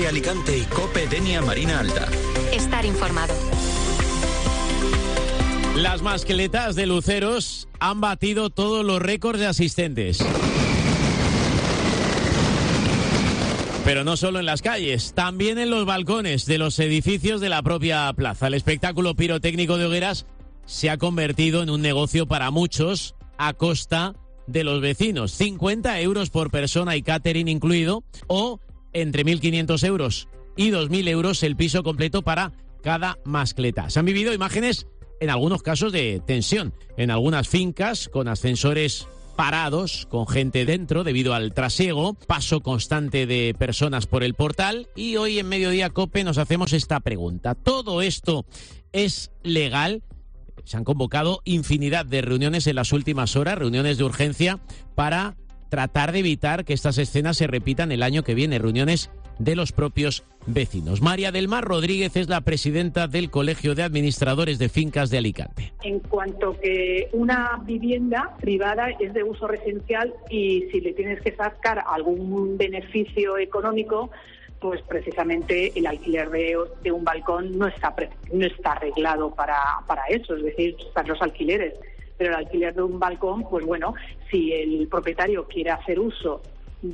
COPE Alicante y COPE Denia Marina Alta. Estar informado. Las mascletas de luceros han batido todos los récords de asistentes. Pero no solo en las calles, también en los balcones de los edificios de la propia plaza. El espectáculo pirotécnico de hogueras se ha convertido en un negocio para muchos a costa de los vecinos. 50 euros por persona y catering incluido, o entre 1.500 euros y 2.000 euros el piso completo para cada mascleta. Se han vivido imágenes, en algunos casos, de tensión en algunas fincas, con ascensores parados, con gente dentro debido al trasiego, paso constante de personas por el portal. Y hoy en Mediodía COPE nos hacemos esta pregunta: ¿todo esto es legal? Se han convocado infinidad de reuniones en las últimas horas, reuniones de urgencia, para tratar de evitar que estas escenas se repitan el año que viene, reuniones de los propios vecinos. María del Mar Rodríguez es la presidenta del Colegio de Administradores de Fincas de Alicante. En cuanto que una vivienda privada es de uso residencial y si le tienes que sacar algún beneficio económico, pues precisamente el alquiler de un balcón no está arreglado para eso, es decir, están los alquileres. Pero el alquiler de un balcón, pues bueno, si el propietario quiere hacer uso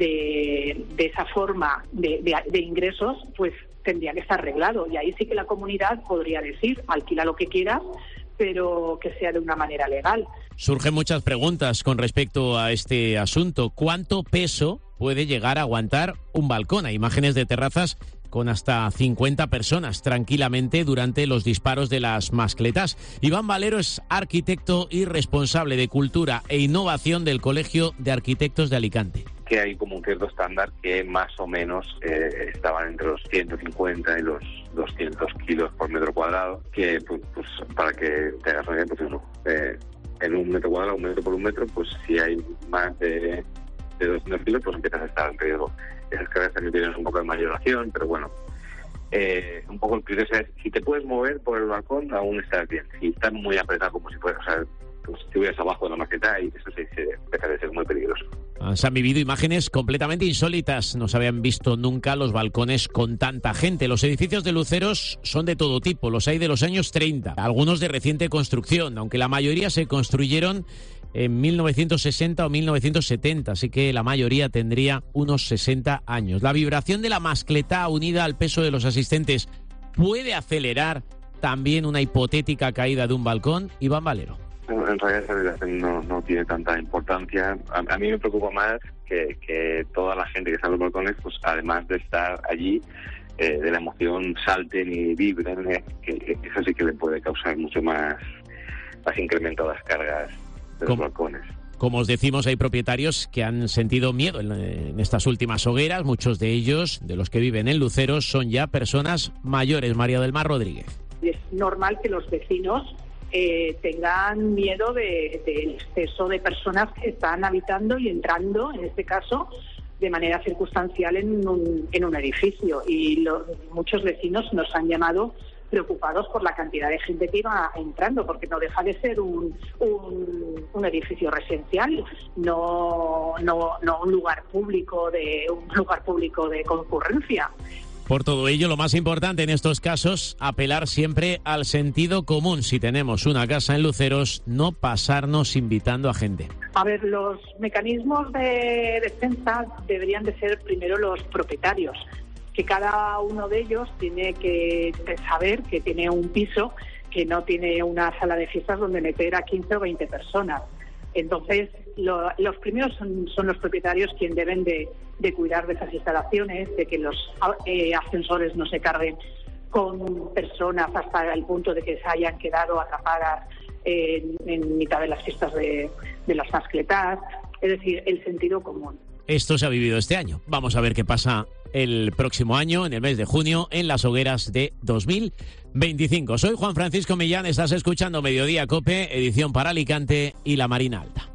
de esa forma de ingresos, pues tendría que estar arreglado. Y ahí sí que la comunidad podría decir, alquila lo que quieras, pero que sea de una manera legal. Surgen muchas preguntas con respecto a este asunto. ¿Cuánto peso puede llegar a aguantar un balcón? Hay imágenes de terrazas con hasta 50 personas tranquilamente durante los disparos de las mascletas. Iván Valero es arquitecto y responsable de Cultura e Innovación del Colegio de Arquitectos de Alicante. Que hay como un cierto estándar que más o menos estaban entre los 150 y los 200 kilos por metro cuadrado, que pues para que te hagas una idea, pues en un metro cuadrado, un metro por un metro, pues si hay más de 200 kilos, pues empiezas a estar en riesgo. Esas cargas también tienen un poco de mayoración, pero bueno, un poco el criterio es, si te puedes mover por el balcón, aún estás bien. Si estás muy apretado, como si fueras, o sea, pues si estuvieras abajo de la maqueta, y eso se deja de ser muy peligroso. Se han vivido imágenes completamente insólitas. No se habían visto nunca los balcones con tanta gente. Los edificios de luceros son de todo tipo. Los hay de los años 30, algunos de reciente construcción, aunque la mayoría se construyeron en 1960 o 1970, así que la mayoría tendría unos 60 años. La vibración de la mascleta unida al peso de los asistentes puede acelerar también una hipotética caída de un balcón. Iván Valero. En realidad esa vibración no tiene tanta importancia. A mí me preocupa más que toda la gente que está en los balcones, pues además de estar allí, de la emoción salten y vibren, que eso sí que le puede causar mucho más incremento a las cargas de los balcones. Como os decimos, hay propietarios que han sentido miedo en estas últimas hogueras. Muchos de ellos, de los que viven en luceros, son ya personas mayores. María del Mar Rodríguez. Es normal que los vecinos tengan miedo del exceso de personas que están habitando y entrando, en este caso, de manera circunstancial en un edificio. Y muchos vecinos nos han llamado preocupados por la cantidad de gente que iba entrando, porque no deja de ser un edificio residencial, no un lugar público de concurrencia. Por todo ello, lo más importante en estos casos, apelar siempre al sentido común. Si tenemos una casa en luceros, no pasarnos invitando a gente. A ver, los mecanismos de defensa deberían de ser primero los propietarios, que cada uno de ellos tiene que saber que tiene un piso, que no tiene una sala de fiestas donde meter a 15 o 20 personas. Entonces, los primeros son los propietarios quienes deben de cuidar de esas instalaciones, de que los ascensores no se carguen con personas hasta el punto de que se hayan quedado atrapadas en mitad de las fiestas de las mascletas. Es decir, el sentido común. Esto se ha vivido este año. Vamos a ver qué pasa el próximo año, en el mes de junio, en las hogueras de 2025. Soy Juan Francisco Millán, estás escuchando Mediodía COPE, edición para Alicante y la Marina Alta.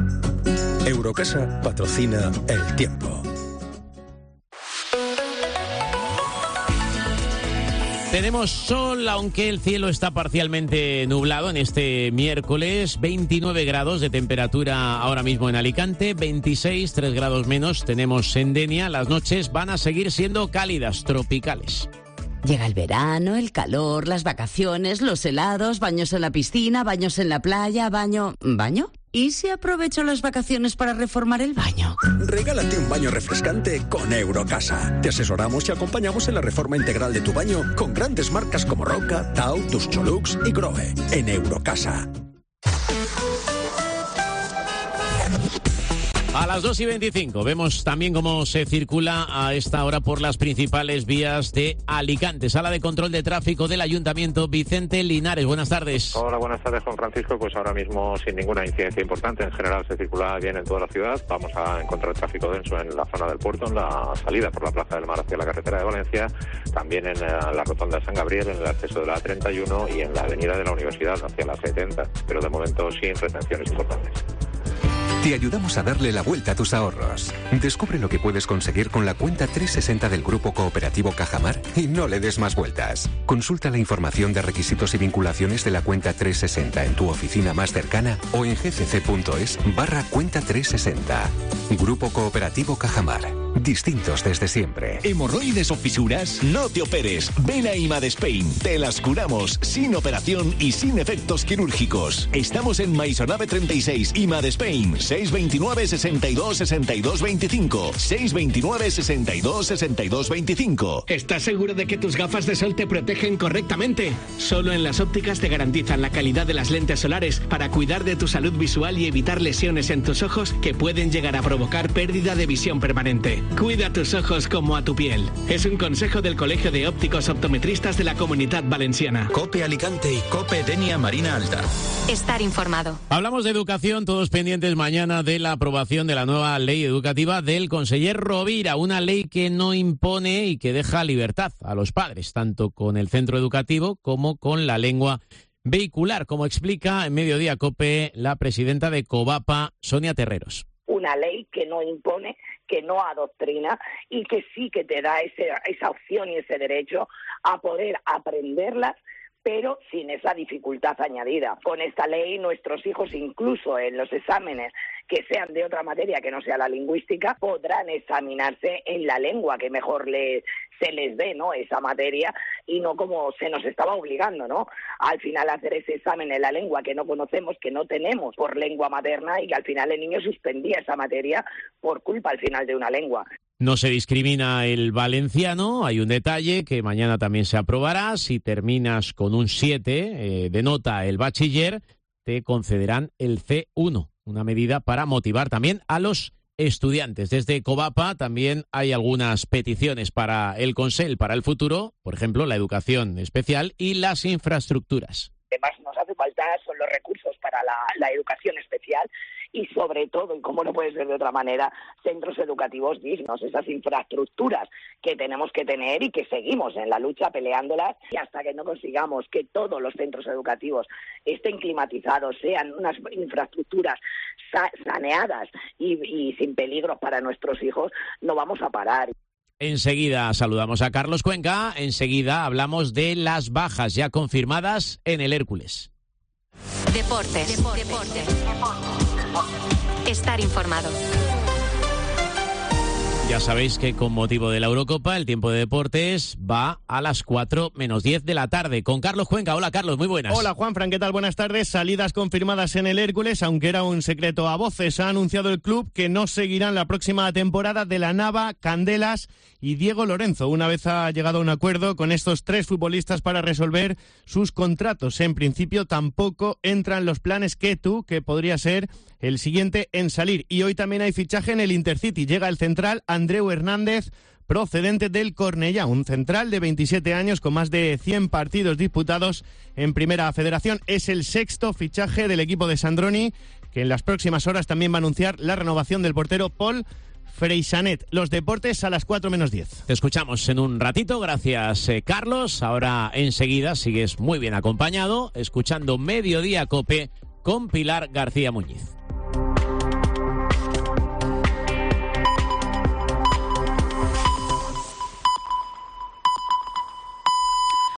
Eurocasa patrocina El Tiempo. Tenemos sol, aunque el cielo está parcialmente nublado en este miércoles. 29 grados de temperatura ahora mismo en Alicante, 26, 3 grados menos tenemos en Denia. Las noches van a seguir siendo cálidas, tropicales. Llega el verano, el calor, las vacaciones, los helados, baños en la piscina, baños en la playa, ¿Baño? ¿Y si aprovecho las vacaciones para reformar el baño? Regálate un baño refrescante con Eurocasa. Te asesoramos y acompañamos en la reforma integral de tu baño con grandes marcas como Roca, Tau, Tuscholux y Grohe. En Eurocasa. A las 2:25 vemos también cómo se circula a esta hora por las principales vías de Alicante. Sala de control de tráfico del Ayuntamiento, Vicente Linares. Buenas tardes. Hola, buenas tardes, Juan Francisco. Pues ahora mismo sin ninguna incidencia importante. En general se circula bien en toda la ciudad. Vamos a encontrar tráfico denso en la zona del puerto, en la salida por la Plaza del Mar hacia la carretera de Valencia, también en la rotonda de San Gabriel, en el acceso de la A31 y en la avenida de la Universidad hacia la 70, pero de momento sin retenciones importantes. Te ayudamos a darle la vuelta a tus ahorros. Descubre lo que puedes conseguir con la cuenta 360 del Grupo Cooperativo Cajamar y no le des más vueltas. Consulta la información de requisitos y vinculaciones de la cuenta 360 en tu oficina más cercana o en gcc.es/cuenta 360. Grupo Cooperativo Cajamar. Distintos desde siempre. ¿Hemorroides o fisuras? No te operes. Ven a IMAD Spain. Te las curamos sin operación y sin efectos quirúrgicos. Estamos en Maisonave 36, IMAD Spain. 629 62 62 25. 629 62 62 25. ¿Estás seguro de que tus gafas de sol te protegen correctamente? Solo en Las Ópticas te garantizan la calidad de las lentes solares para cuidar de tu salud visual y evitar lesiones en tus ojos que pueden llegar a provocar pérdida de visión permanente. Cuida tus ojos como a tu piel. Es un consejo del Colegio de Ópticos Optometristas de la Comunidad Valenciana. COPE Alicante y COPE Denia Marina Alta. Estar informado. Hablamos de educación, todos pendientes mañana de la aprobación de la nueva ley educativa del conseller Rovira, una ley que no impone y que deja libertad a los padres, tanto con el centro educativo como con la lengua vehicular, como explica en Mediodía COPE la presidenta de COVAPA, Sonia Terreros. Una ley que no impone, que no adoctrina y que sí que te da esa opción y ese derecho a poder aprenderlas, pero sin esa dificultad añadida. Con esta ley, nuestros hijos, incluso en los exámenes que sean de otra materia que no sea la lingüística, podrán examinarse en la lengua que mejor se les dé, ¿no?, esa materia, y no como se nos estaba obligando, ¿no?, al final hacer ese examen en la lengua que no conocemos, que no tenemos por lengua materna, y que al final el niño suspendía esa materia por culpa al final de una lengua. No se discrimina el valenciano, hay un detalle que mañana también se aprobará. Si terminas con un 7 de nota el bachiller, te concederán el C1, una medida para motivar también a los estudiantes. Desde COVAPA también hay algunas peticiones para el Consell para el futuro, por ejemplo, la educación especial y las infraestructuras. Además, nos hace falta son los recursos para la educación especial y, sobre todo, y como no puede ser de otra manera, centros educativos dignos, esas infraestructuras que tenemos que tener y que seguimos en la lucha peleándolas, y hasta que no consigamos que todos los centros educativos estén climatizados, sean unas infraestructuras saneadas y sin peligros para nuestros hijos, no vamos a parar. Enseguida saludamos a Carlos Cuenca, enseguida hablamos de las bajas ya confirmadas en el Hércules. Deportes. Estar informado. Ya sabéis que con motivo de la Eurocopa el tiempo de deportes va a las 4 menos 10 de la tarde con Carlos Cuenca. Hola Carlos, muy buenas. Hola Juanfran, ¿qué tal? Buenas tardes. Salidas confirmadas en el Hércules, aunque era un secreto a voces. Ha anunciado el club que no seguirán la próxima temporada de la Nava, Candelas y Diego Lorenzo. Una vez ha llegado a un acuerdo con estos tres futbolistas para resolver sus contratos. En principio tampoco entran los planes Ketu, que podría ser el siguiente en salir. Y hoy también hay fichaje en el Intercity. Llega el central Andreu Hernández, procedente del Cornellá, un central de 27 años con más de 100 partidos disputados en Primera Federación. Es el sexto fichaje del equipo de Sandroni, que en las próximas horas también va a anunciar la renovación del portero Paul Freixanet. Los deportes a las 4 menos 10. Te escuchamos en un ratito, gracias Carlos. Ahora enseguida sigues muy bien acompañado, escuchando Mediodía COPE con Pilar García Muñiz.